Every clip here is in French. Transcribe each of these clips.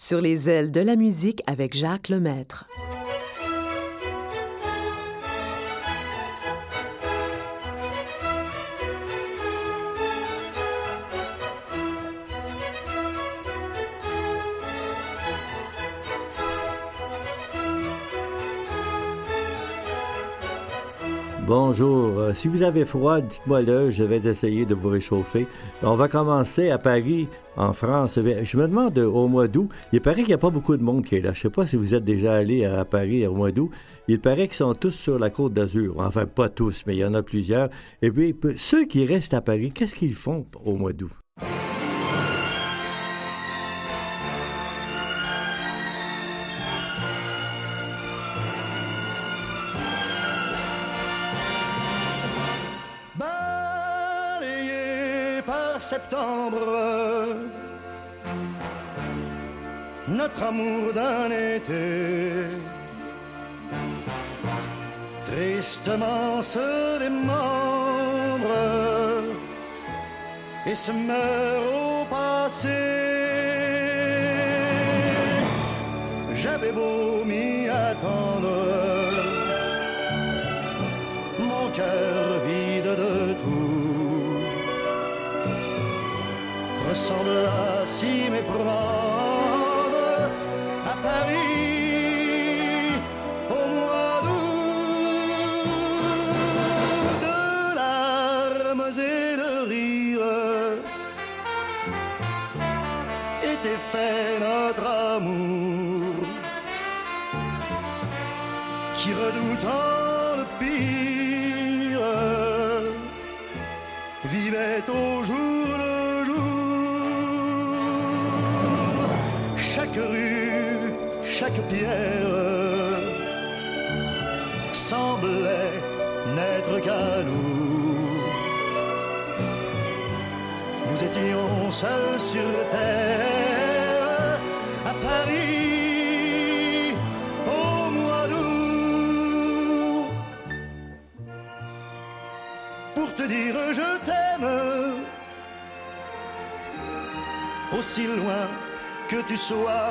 Sur les ailes de la musique avec Jacques Lemaître. Bonjour. Si vous avez froid, dites-moi-le, je vais essayer de vous réchauffer. On va commencer à Paris, en France. Je me demande, au mois d'août, il paraît qu'il n'y a pas beaucoup de monde qui est là. Je ne sais pas si vous êtes déjà allé à Paris au mois d'août. Il paraît qu'ils sont tous sur la Côte d'Azur. Enfin, pas tous, mais il y en a plusieurs. Et puis, ceux qui restent à Paris, qu'est-ce qu'ils font au mois d'août? Septembre, notre amour d'un été tristement se démembre et se meurt au passé. J'avais beau m'y attendre, mon cœur vide de tout ressemble à s'y méprendre à Paris au mois d'août. De larmes et de rires était fait notre amour, qui redoutant le pire vivait au jour le jour. Chaque rue, chaque pierre semblait n'être qu'à nous. Nous étions seuls sur terre à Paris au mois d'août. Pour te dire je t'aime, aussi loin que tu sois,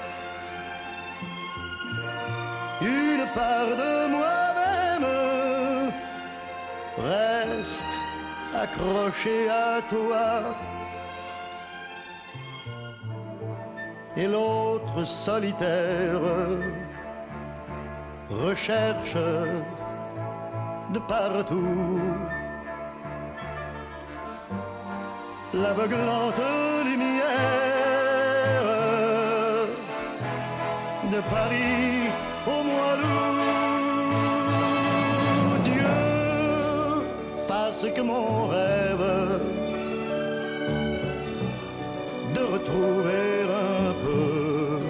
une part de moi-même reste accrochée à toi, et l'autre solitaire recherche de partout l'aveuglante lumière de Paris au mois d'août. Dieu fasse que mon rêve de retrouver un peu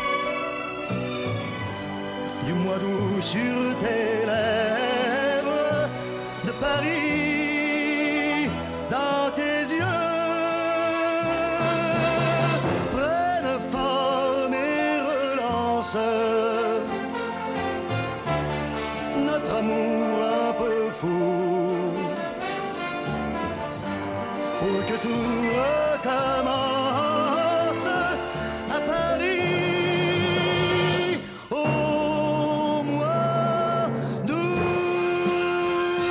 du mois d'août sur tes lèvres, de Paris dans tes yeux. Notre amour un peu fou, pour que tout recommence à Paris au mois d'août.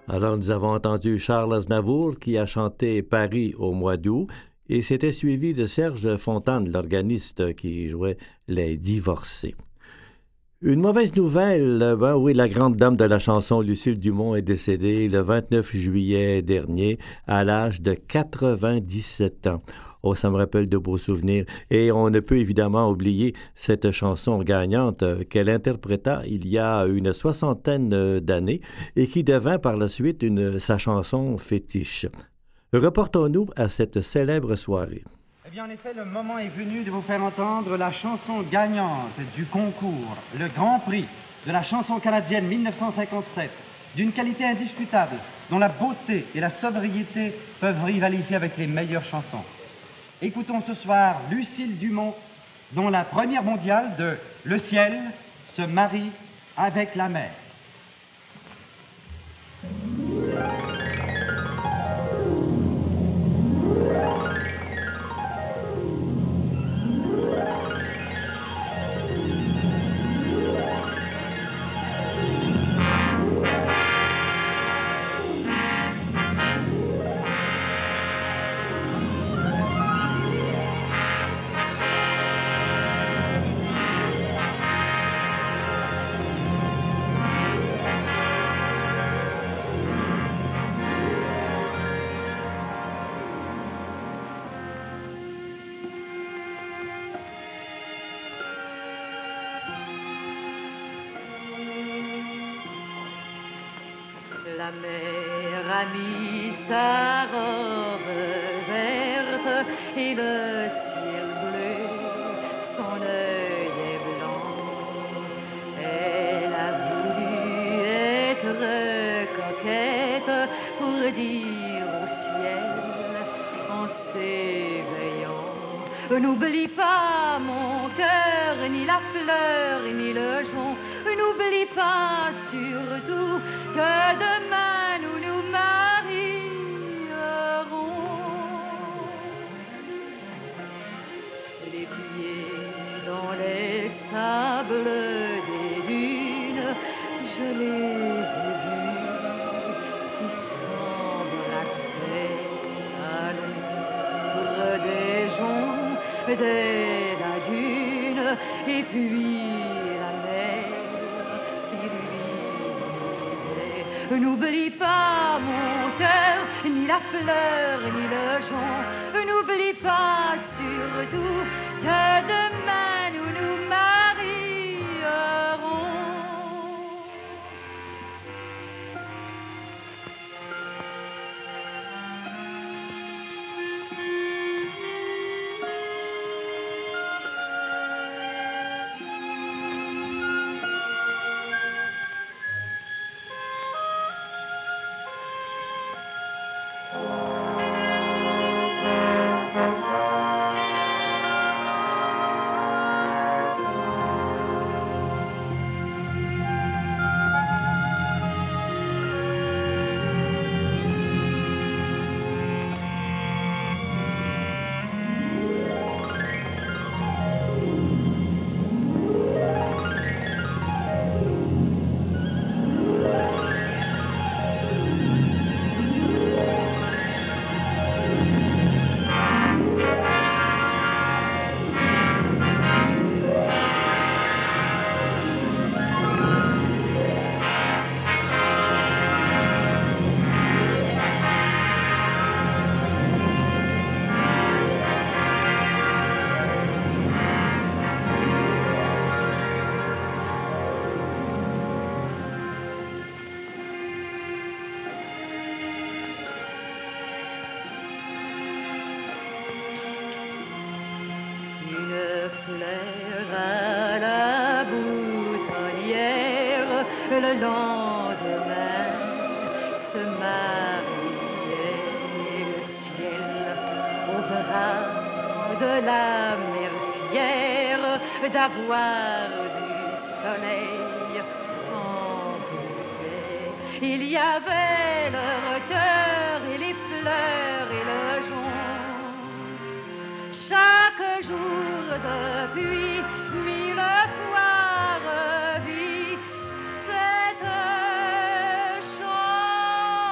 Alors, nous avons entendu Charles Aznavour qui a chanté Paris au mois d'août et c'était suivi de Serge Fontane, l'organiste qui jouait Les Divorcés. Une mauvaise nouvelle, oui, la grande dame de la chanson Lucille Dumont est décédée le 29 juillet dernier à l'âge de 97 ans. Oh, ça me rappelle de beaux souvenirs. Et on ne peut évidemment oublier cette chanson gagnante qu'elle interpréta il y a une soixantaine d'années et qui devint par la suite sa chanson fétiche. Reportons-nous à cette célèbre soirée. Eh bien, en effet, le moment est venu de vous faire entendre la chanson gagnante du concours, le Grand Prix de la chanson canadienne 1957, d'une qualité indiscutable, dont la beauté et la sobriété peuvent rivaliser avec les meilleures chansons. Écoutons ce soir Lucille Dumont, dont la première mondiale de Le ciel se marie avec la mer. La mer a mis sa robe verte et le ciel bleu, son œil est blanc. Elle a voulu être coquette pour dire au ciel en s'éveillant: n'oublie pas mon cœur, ni la fleur, ni le jonc. N'oublie pas surtout que demain nous nous marierons. Les pieds dans les sables des dunes, je les ai vus qui s'embrassaient à l'ombre des joncs, des lagunes, et puis n'oublie pas mon cœur, ni la fleur, ni le jonc. N'oublie pas surtout que demain nous nous marierons. Le lendemain se mariait le ciel au bras de la mer fière d'avoir du soleil en bouquet. Il y avait le cœur et les fleurs et le jonc. Chaque jour depuis 1000 fois revit cette chanson.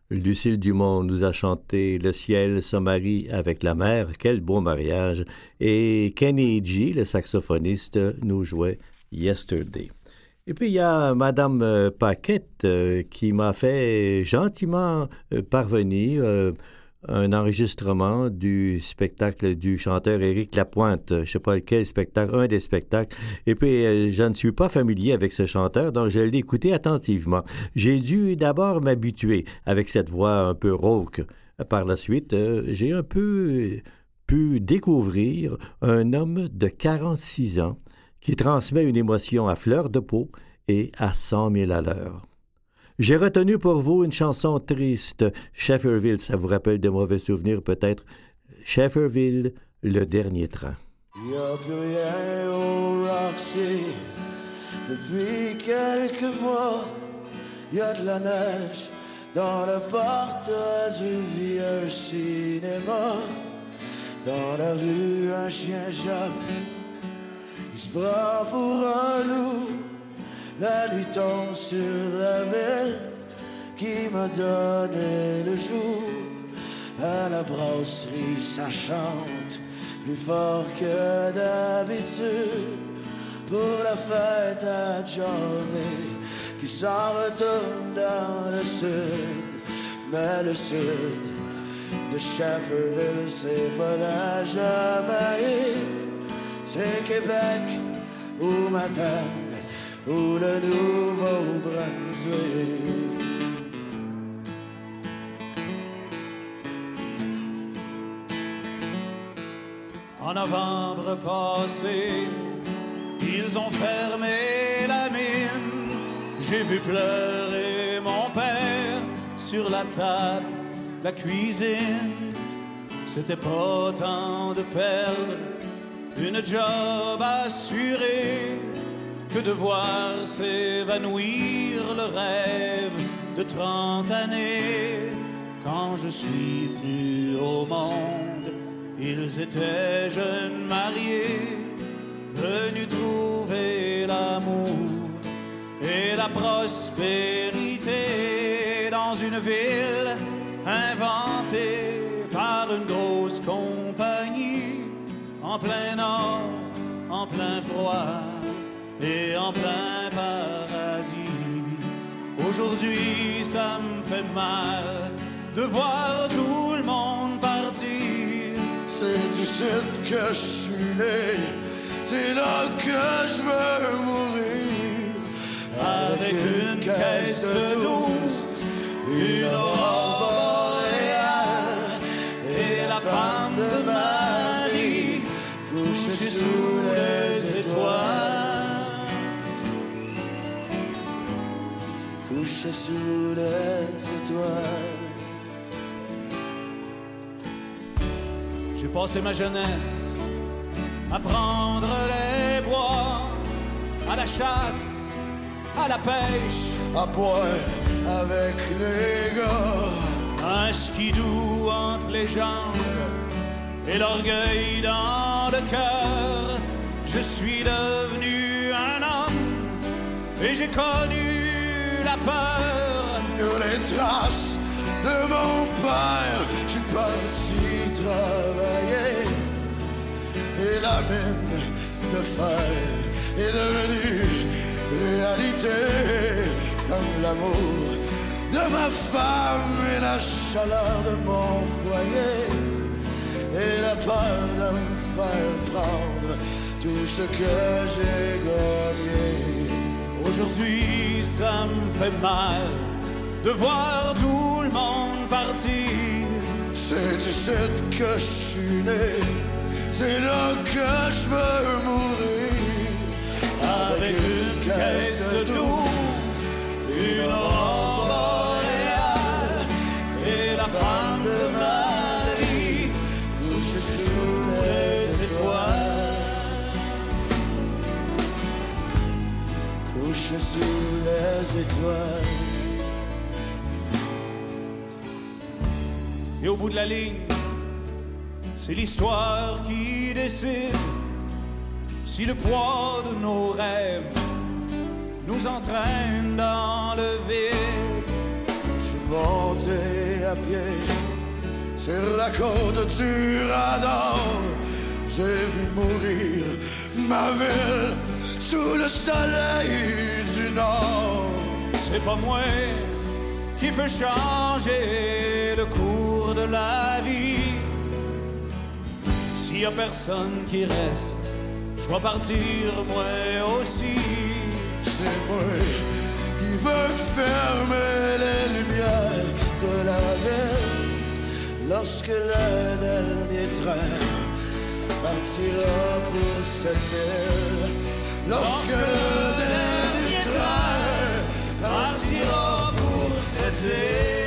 Lucille Dumont nous a chanté « Le ciel se marie avec la mer », quel beau mariage. Et Kenny G, le saxophoniste, nous jouait « Yesterday ». Et puis, il y a Madame Paquette qui m'a fait gentiment parvenir un enregistrement du spectacle du chanteur Éric Lapointe. Je ne sais pas lequel spectacle, un des spectacles. Et puis, je ne suis pas familier avec ce chanteur, donc je l'ai écouté attentivement. J'ai dû d'abord m'habituer avec cette voix un peu rauque. Par la suite, j'ai un peu pu découvrir un homme de 46 ans qui transmet une émotion à fleur de peau et à 100 000 à l'heure. J'ai retenu pour vous une chanson triste, Shefferville, ça vous rappelle de mauvais souvenirs peut-être. Shefferville, le dernier train. Il n'y a plus rien au Roxy depuis quelques mois. Il y a de la neige dans le porte du vieux cinéma. Dans la rue, un chien jappe, il se prend pour un loup. La nuit tombe sur la ville qui m'a donné le jour. À la brasserie, ça chante plus fort que d'habitude. Pour la fête à Johnny qui s'en retourne dans le sud. Mais le sud de Shefferville, c'est pas la Jamaïque, c'est Québec ou Matane ou le Nouveau-Brunswick. En novembre passé, ils ont fermé la mine. J'ai vu pleurer mon père sur la table de la cuisine. C'était pas tant de perdre une job assurée que de voir s'évanouir le rêve de 30 années. Quand je suis venu au monde, ils étaient jeunes mariés, venus trouver l'amour et la prospérité dans une ville inventée par une grosse compagnie, en plein nord, en plein froid et en plein paradis. Aujourd'hui, ça me fait mal de voir tout le monde partir. C'est ici que je suis né, c'est là que je veux mourir. Avec une caisse de douce, une aurore boréale et la femme de Marie couchée sous les étoiles. Couchée sous les étoiles. J'ai passé ma jeunesse à prendre les bois, à la chasse, à la pêche, à boire avec les gars, un skidoo entre les jambes et l'orgueil dans le cœur. Je suis devenu un homme et j'ai connu la peur. Sur les traces de mon père, je suis parti travailler et la mine de fer est devenue réalité, comme l'amour de ma femme et la chaleur de mon foyer et la peur de me faire prendre tout ce que j'ai gagné. Aujourd'hui, ça me fait mal de voir tout le monde partir. C'est ici que je suis né, c'est là que je veux mourir. Avec une caisse de douce, une aurore boréale et la femme de Marie couchée sous les étoiles. Couchée sous les étoiles. Et au bout de la ligne, c'est l'histoire qui décide si le poids de nos rêves nous entraîne dans le vide. Je suis monté à pied sur la côte du Radar. J'ai vu mourir ma ville sous le soleil du Nord. C'est pas moi qui peut changer le cours de la vie. S'il y a personne qui reste, je dois partir moi aussi. C'est moi qui veux fermer les lumières de la ville lorsque le dernier train partira pour cette île. Lorsque le dernier train partira pour cette île.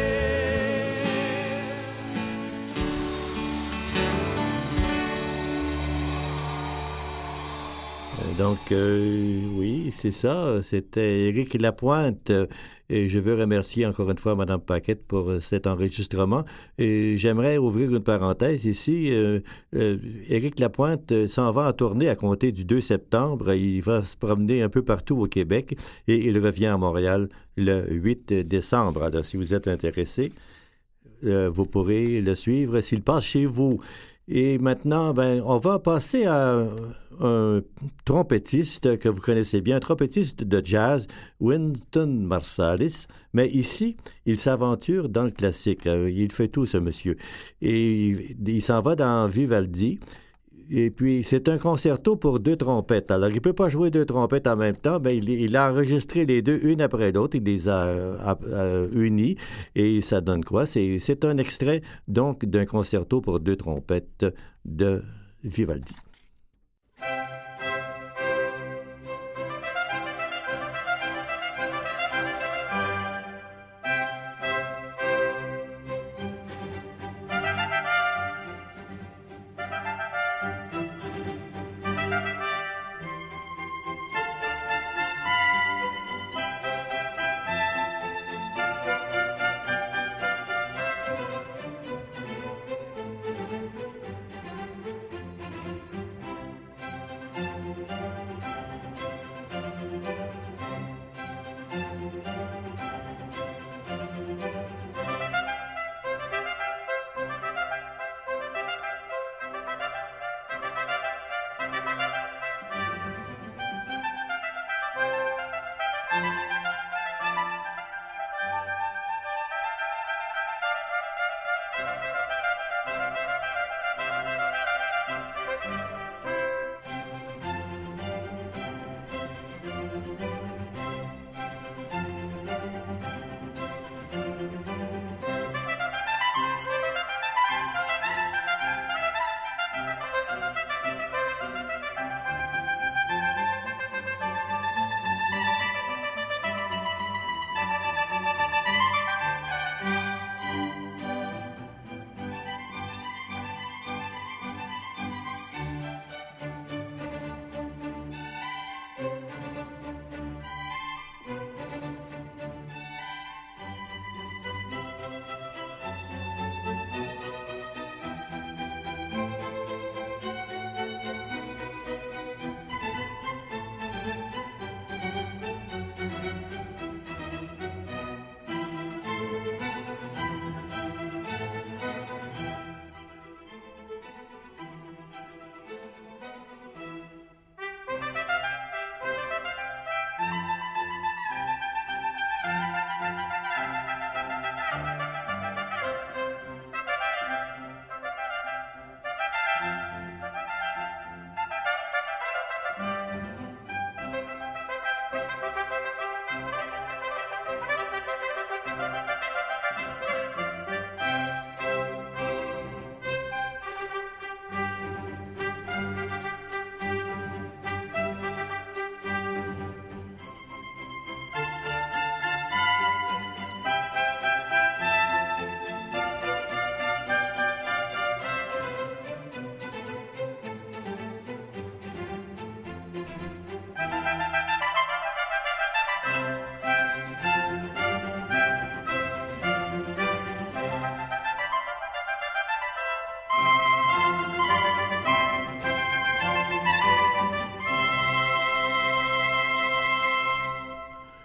Donc, oui, c'est ça. C'était Éric Lapointe. Et je veux remercier encore une fois Mme Paquette pour cet enregistrement. Et j'aimerais ouvrir une parenthèse ici. Éric Lapointe s'en va en tournée à compter du 2 septembre. Il va se promener un peu partout au Québec et il revient à Montréal le 8 décembre. Alors, si vous êtes intéressé, vous pourrez le suivre s'il passe chez vous. Et maintenant, on va passer à un trompettiste que vous connaissez bien, un trompettiste de jazz, Wynton Marsalis. Mais ici, il s'aventure dans le classique. Il fait tout, ce monsieur. Et il s'en va dans Vivaldi. Et puis, c'est un concerto pour 2 trompettes. Alors, il ne peut pas jouer 2 trompettes en même temps. Il a enregistré les 2, une après l'autre. Il les a unies. Et ça donne quoi? C'est un extrait, donc, d'un concerto pour 2 trompettes de Vivaldi.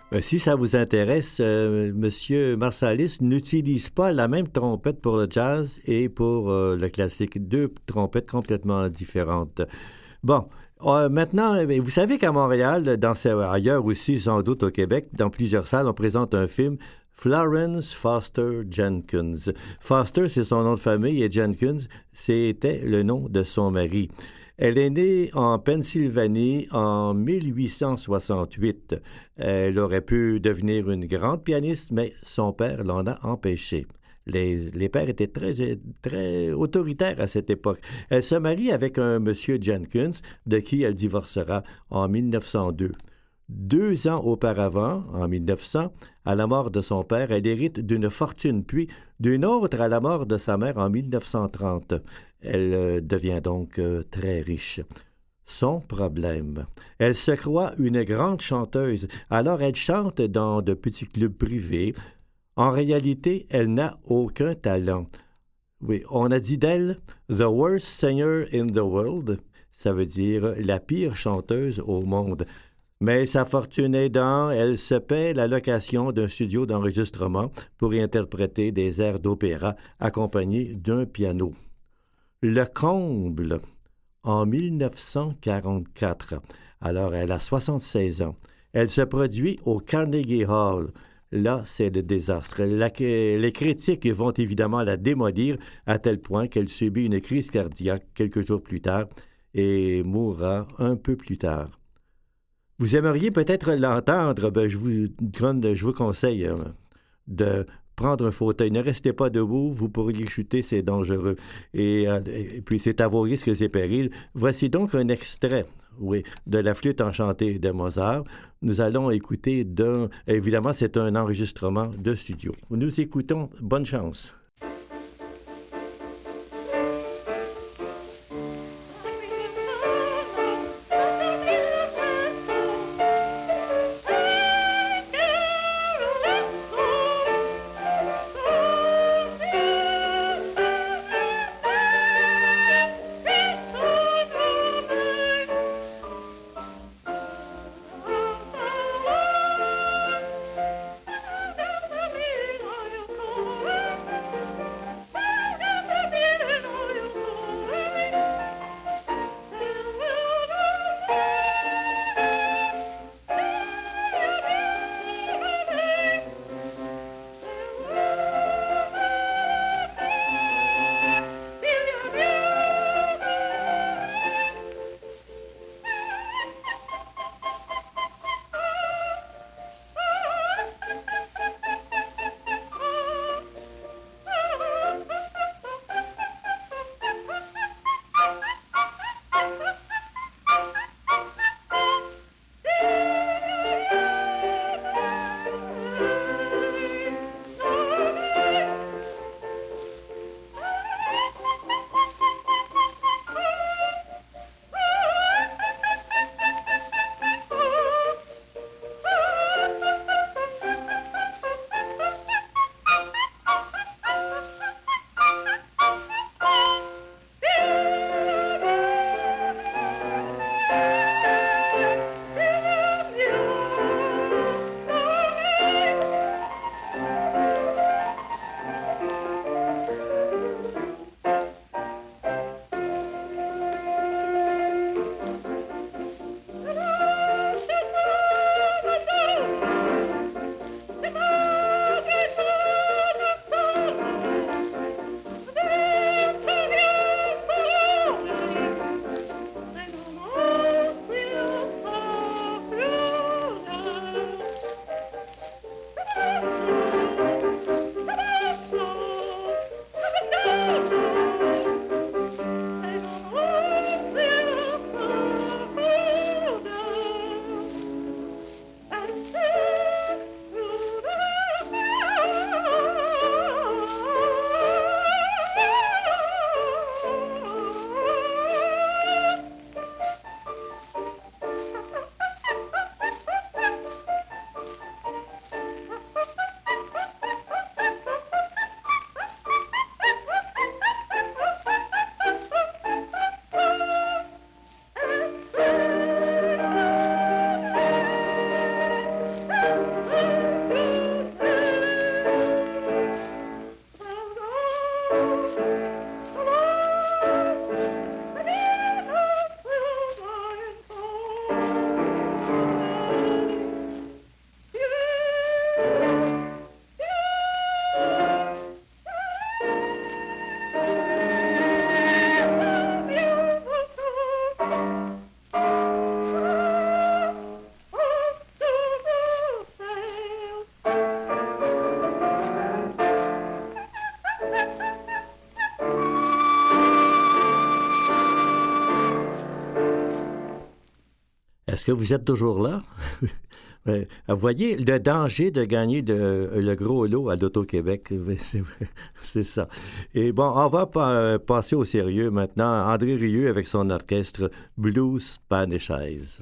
Si ça vous intéresse, Monsieur Marsalis n'utilise pas la même trompette pour le jazz et pour le classique. Deux trompettes complètement différentes. Bon, maintenant, vous savez qu'à Montréal, ailleurs aussi, sans doute au Québec, dans plusieurs salles, on présente un film Florence Foster Jenkins. Foster, c'est son nom de famille et Jenkins, c'était le nom de son mari. Elle est née en Pennsylvanie en 1868. Elle aurait pu devenir une grande pianiste, mais son père l'en a empêché. Les pères étaient très autoritaires à cette époque. Elle se marie avec un monsieur Jenkins, de qui elle divorcera en 1902. 2 ans auparavant, en 1900, à la mort de son père, elle hérite d'une fortune, puis d'une autre à la mort de sa mère en 1930. Elle devient donc très riche. Son problème. Elle se croit une grande chanteuse, alors elle chante dans de petits clubs privés. En réalité, elle n'a aucun talent. Oui, on a dit d'elle « the worst singer in the world », ça veut dire « la pire chanteuse au monde ». Mais sa fortune aidant, elle se paie la location d'un studio d'enregistrement pour y interpréter des airs d'opéra accompagnés d'un piano. Le comble, en 1944, alors elle a 76 ans, elle se produit au Carnegie Hall. Là, c'est le désastre. Les critiques vont évidemment la démolir à tel point qu'elle subit une crise cardiaque quelques jours plus tard et mourra un peu plus tard. Vous aimeriez peut-être l'entendre, je vous conseille de prendre un fauteuil. Ne restez pas debout, vous pourriez chuter, c'est dangereux. Et puis c'est à vos risques et périls. Voici donc un extrait, de la flûte enchantée de Mozart. Nous allons écouter évidemment, c'est un enregistrement de studio. Nous écoutons, bonne chance. Est-ce que vous êtes toujours là? Vous voyez le danger de gagner le gros lot à l'Auto-Québec, c'est ça. Et bon, on va passer au sérieux maintenant. André Rieu avec son orchestre Blues Spanish Eyes.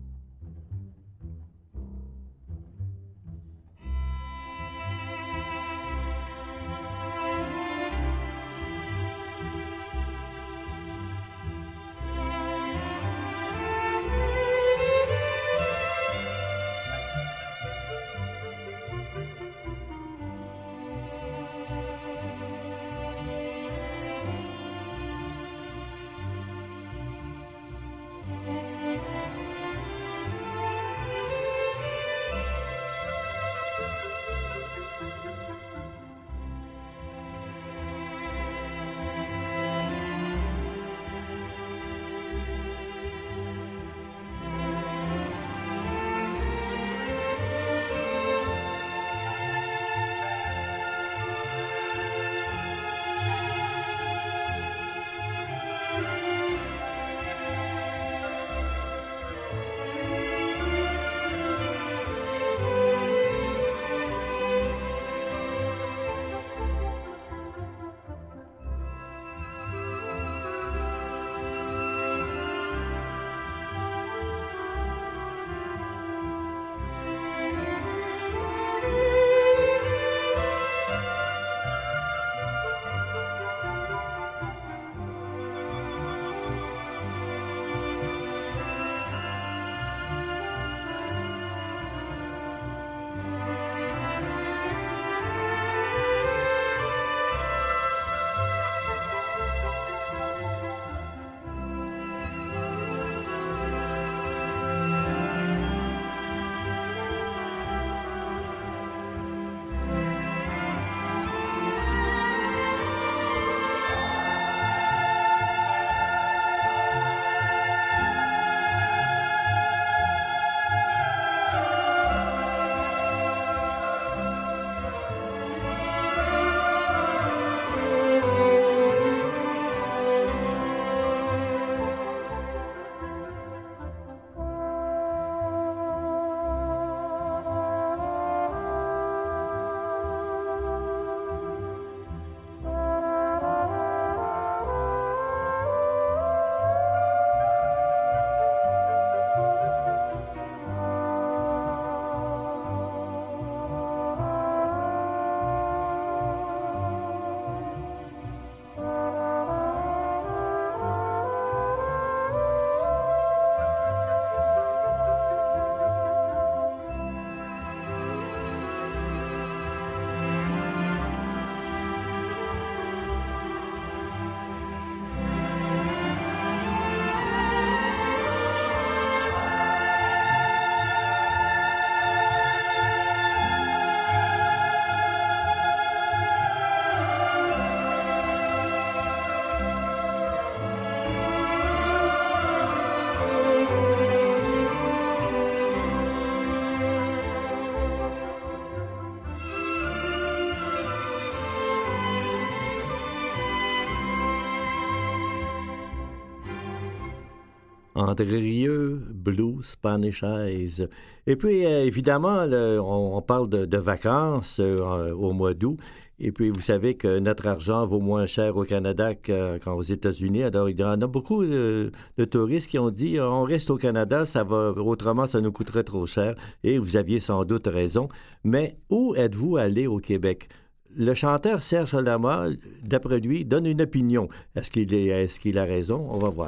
André Rieu, Blues Spanish Eyes. Et puis, évidemment, on parle de vacances au mois d'août. Et puis, vous savez que notre argent vaut moins cher au Canada qu'aux États-Unis. Alors, il y en a beaucoup de touristes qui ont dit on reste au Canada, autrement, ça nous coûterait trop cher. Et vous aviez sans doute raison. Mais où êtes-vous allé au Québec? Le chanteur Serge Lama, d'après lui, donne une opinion. Est-ce qu'il a raison? On va voir.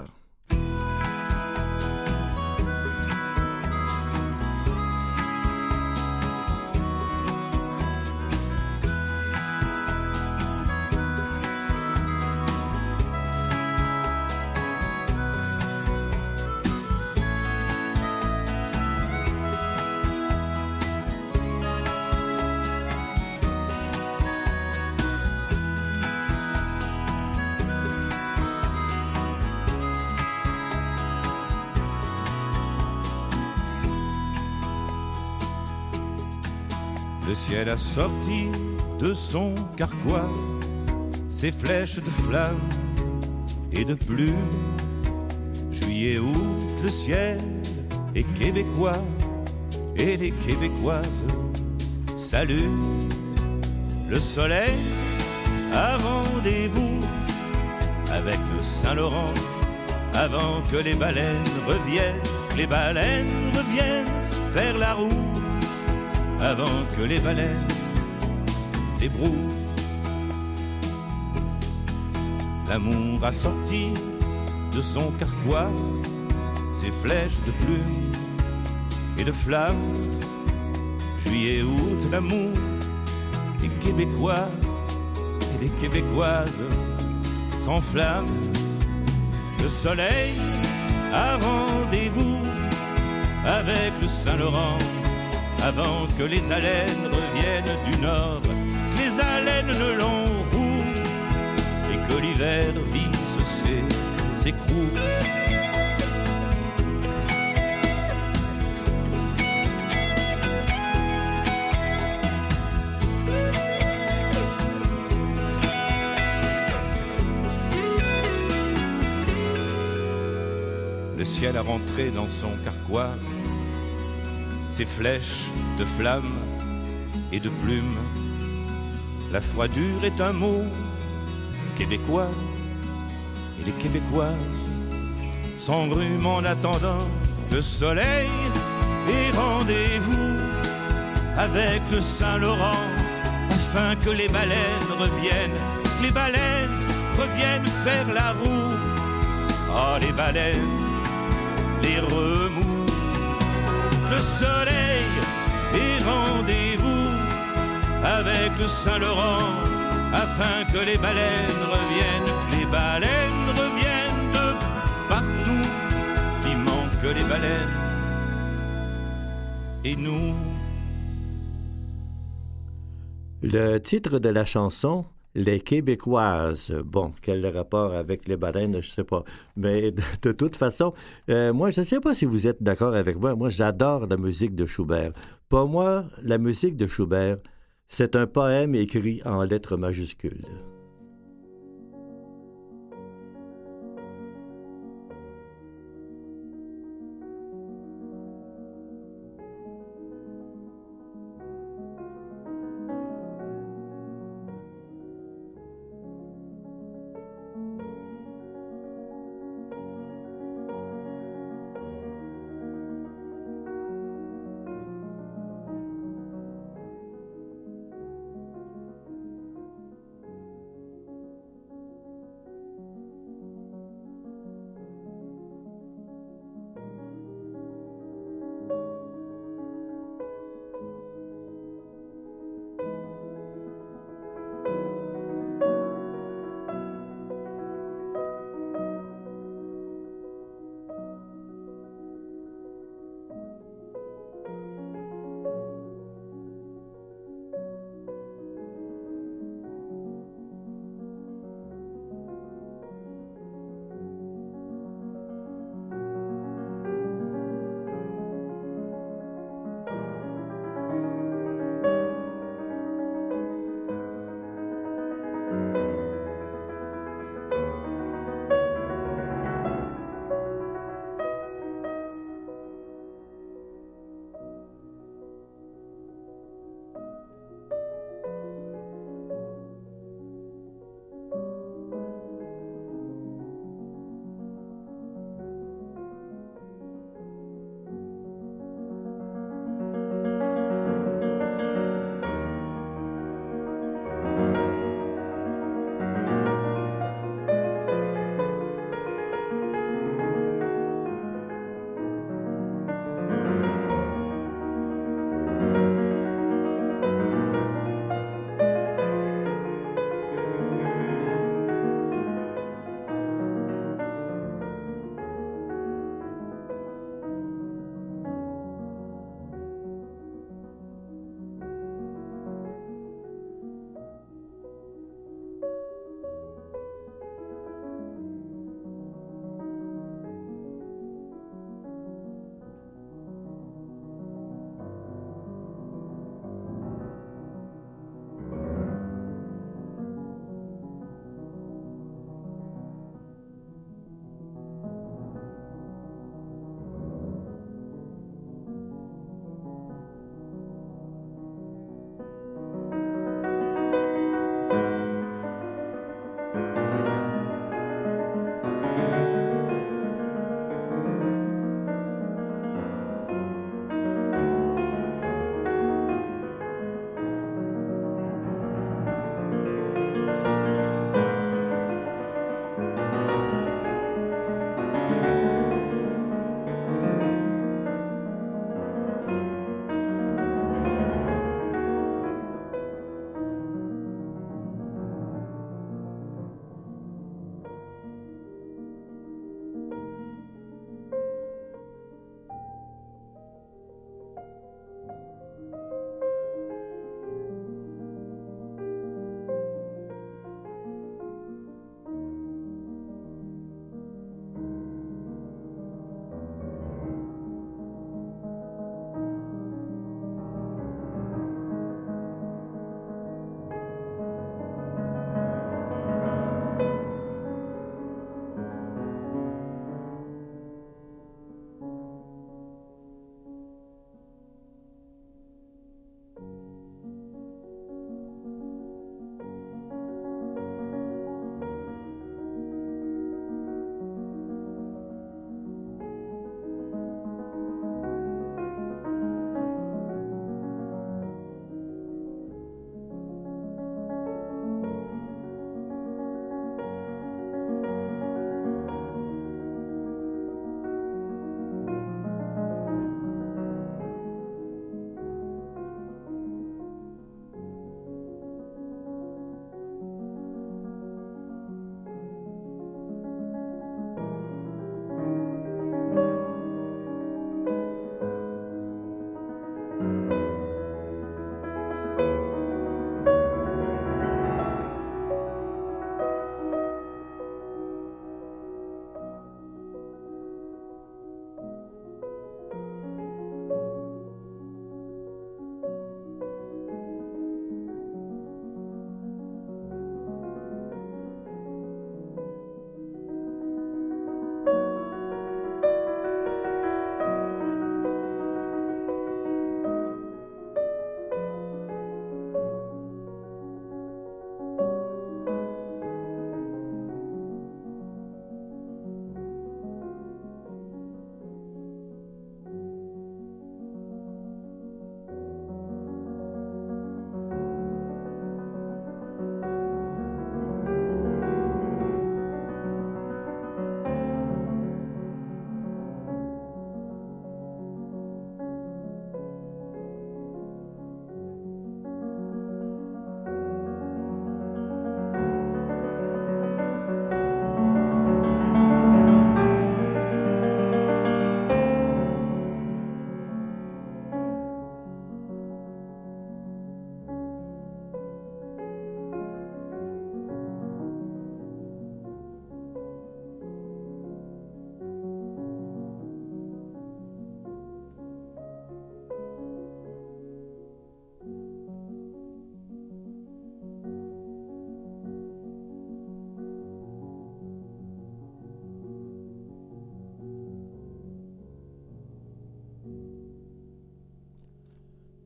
Le ciel a sorti de son carquois ses flèches de flammes et de plumes. Juillet, août, le ciel et Québécois et les Québécoises saluent le soleil a rendez-vous avec le Saint-Laurent avant que les baleines reviennent faire la roue avant que les baleines s'ébrouent. L'amour a sorti de son carquois ses flèches de plumes et de flammes. Juillet, août, l'amour des Québécois et des Québécoises s'enflamme. Le soleil a rendez-vous avec le Saint-Laurent avant que les haleines reviennent du nord, que les haleines ne l'enroulent et que l'hiver vise ses crocs. Le ciel a rentré dans son carquois ses flèches de flammes et de plumes. La froidure est un mot québécois et les Québécoises s'engrument en attendant le soleil et rendez-vous avec le Saint-Laurent afin que les baleines reviennent faire la roue. Ah, les baleines les remous. Le soleil et rendez-vous avec le Saint-Laurent afin que les baleines reviennent, de partout. Il manque que les baleines et nous. Le titre de la chanson, Les Québécoises. Bon, quel rapport avec les baleines, je sais pas. Mais de toute façon, moi, je ne sais pas si vous êtes d'accord avec moi. Moi, j'adore la musique de Schubert. Pour moi, la musique de Schubert, c'est un poème écrit en lettres majuscules.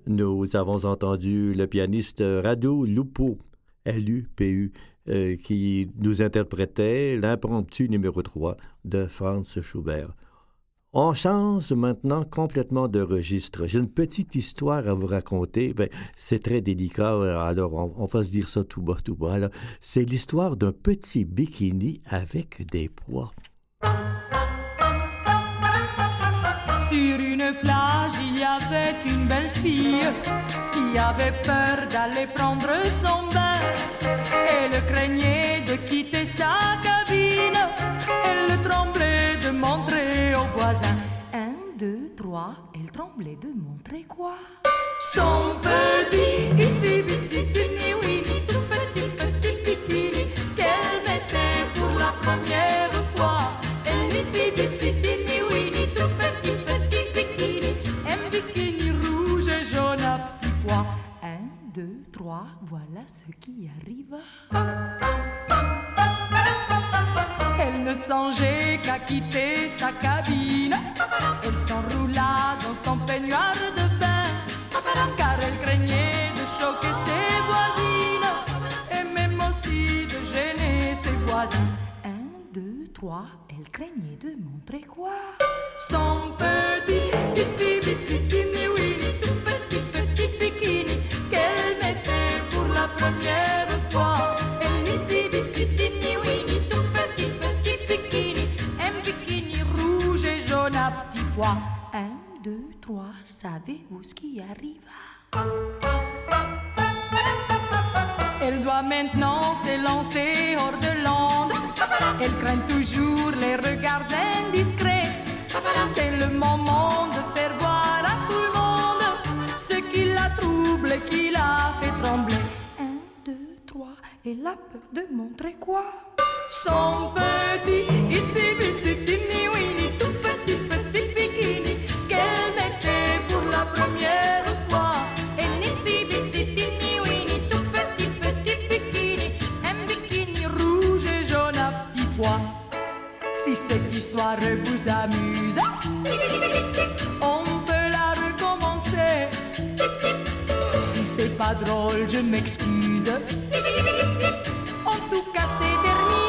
Nous avons entendu le pianiste Radu Lupu, L-U-P-U, qui nous interprétait l'impromptu numéro 3 de Franz Schubert. On change maintenant complètement de registre. J'ai une petite histoire à vous raconter. Ben, c'est très délicat, alors on va se dire ça tout bas, tout bas. Alors, c'est l'histoire d'un petit bikini avec des pois. Sur une plage, il y avait une belle fille qui avait peur d'aller prendre son bain. Elle craignait de quitter sa cabine. Elle tremblait de montrer aux voisins. 1, 2, 3, elle tremblait de montrer quoi? Son petit itsy bitsy teeny weeny tout petit bikini qu'elle mettait pour la première fois. Elle itsy bitsy teeny weeny tout petit bikini, un bikini rouge et jaune à petits pois. 1, 2, 3, voilà ce qui arriva. Elle ne songeait qu'à quitter sa cabine. Elle s'enroula dans son peignoir de bain, car elle craignait de choquer ses voisines et même aussi de gêner ses voisins. 1, 2, 3, elle craignait de montrer quoi? Son petit itsy bitsy teeny weeny tout petit bikini qu'elle mettait pour la première fois. Elle itsy bitsy teeny weeny tout petit bikini, un bikini rouge et jaune à petits pois. 1, 2, 3, savez-vous ce qui arriva? Elle doit maintenant s'élancer hors de l'onde. Elle craint toujours les regards indiscrets. C'est le moment de faire voir à tout le monde ce qui la trouble et qui la fait trembler. 1, 2, 3, elle a peur de montrer quoi? Son petit itsy bitsy teeny weeny tout petit bikini qu'elle mettait pour la première fois. Elle itsy bitsy teeny weeny tout petit bikini, un bikini rouge et jaune à petits pois. Si cette histoire vous amuse, on peut la recommencer. Si c'est pas drôle, je m'excuse. En tout cas, c'est terminé.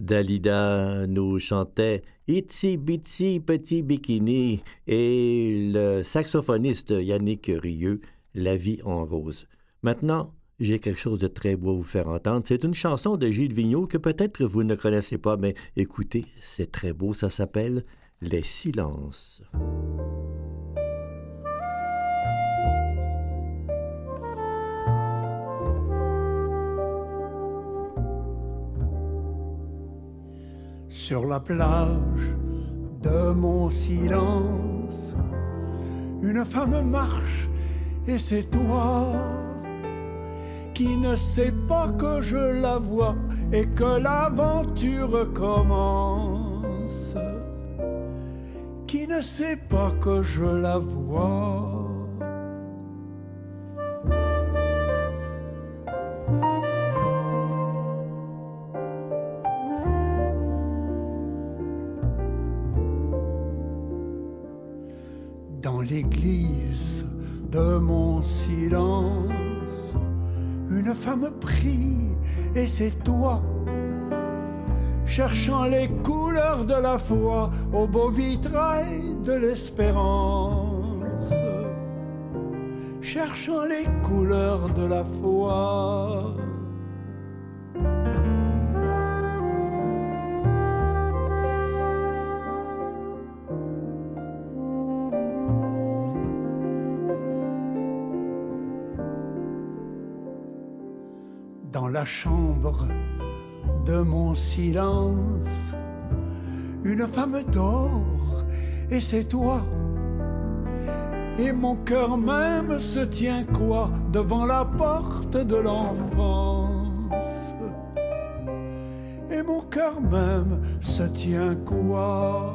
Dalida nous chantait Itsy Bitsy Petit Bikini et le saxophoniste Yannick Rieu, La vie en rose. Maintenant, j'ai quelque chose de très beau à vous faire entendre. C'est une chanson de Gilles Vigneault que peut-être vous ne connaissez pas, mais écoutez, c'est très beau. Ça s'appelle Les silences. Sur la plage de mon silence, une femme marche et c'est toi qui ne sais pas que je la vois et que l'aventure commence, qui ne sait pas que je la vois. Dans l'église de mon silence, une femme prie et c'est toi, cherchant les couleurs de la foi au beau vitrail de l'espérance, cherchant les couleurs de la foi. Dans la chambre de mon silence, une femme dort et c'est toi. Et mon cœur même se tient quoi devant la porte de l'enfance. Et mon cœur même se tient quoi.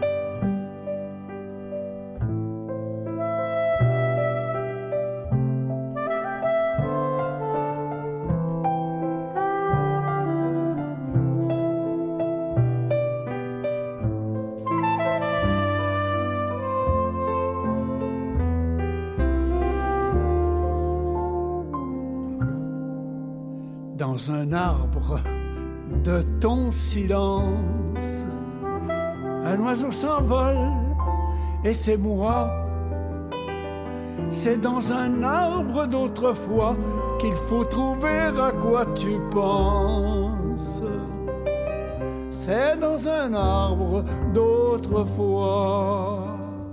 Dans un arbre de ton silence, un oiseau s'envole et c'est moi. C'est dans un arbre d'autrefois qu'il faut trouver à quoi tu penses. C'est dans un arbre d'autrefois.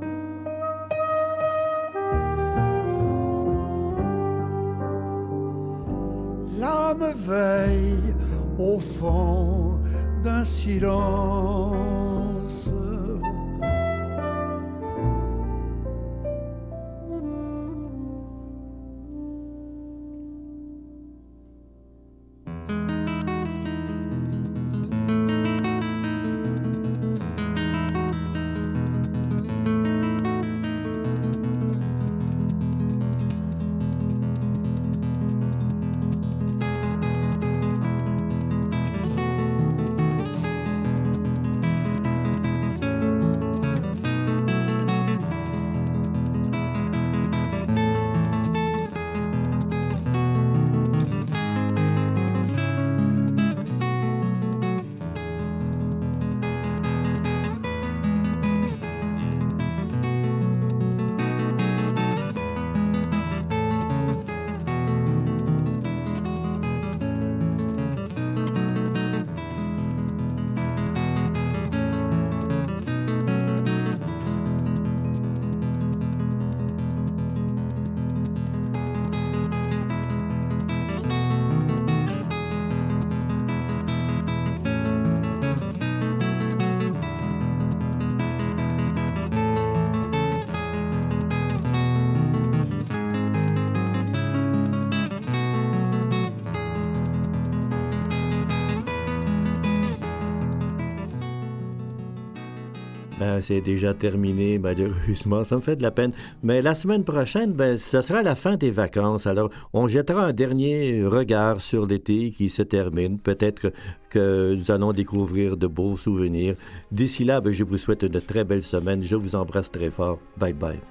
L'âme veille au fond d'un silence. C'est déjà terminé, malheureusement. Ça me fait de la peine. Mais la semaine prochaine, ce sera la fin des vacances. Alors, on jettera un dernier regard sur l'été qui se termine. Peut-être que nous allons découvrir de beaux souvenirs. D'ici là, je vous souhaite une très belle semaine. Je vous embrasse très fort. Bye bye.